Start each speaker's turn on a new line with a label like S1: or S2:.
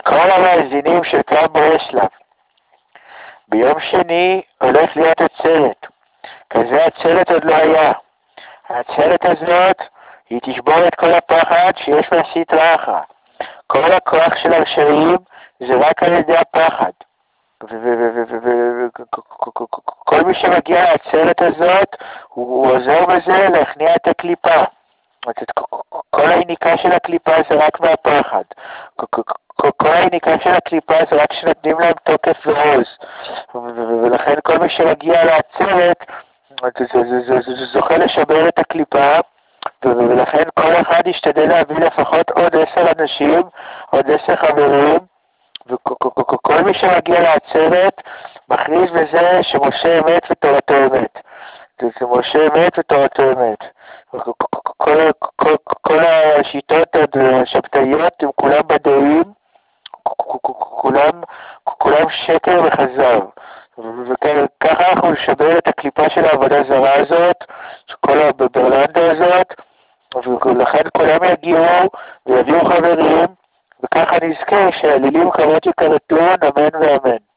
S1: כל המאזינים של קו ברסלב, ביום שני הולך להיות עצרת, כזה עצרת עוד לא היה. העצרת הזאת היא תשבור את כל הפחד שיש מהסטרא אחרא. כל הכוח של הרשעים זה רק על ידי הפחד. כל מי שמגיע לעצרת הזאת הוא עוזר בזה להכניע את הקליפה. כל היניקה של הקליפה זה רק מהפחד. כל היניקה של הקליפה זה רק שנותנים להם תוקף ועוז. ולכן כל מי שמגיע לעצרת זה זוכה לשבר את הקליפה, ולכן כל אחד ישתדל להביא לפחות עוד 10 אנשים, עוד 10 חברים, וכל מי שמגיע לעצרת מכריז בזה שמשה אמת ותורתו אמת. זה משה אמת ותורתו אמת. כל השיטות השבתאיות הם כולם בדויים, כולם שקר וחזר. וככה אנחנו נשבר את הקליפה של העבודה זרה הזאת, כל הברלנדה הזאת, ולכן כולם יגיעו ויביאו חברים, וככה נזכה שהאלילים כמות יקרתון, אמן ואמן.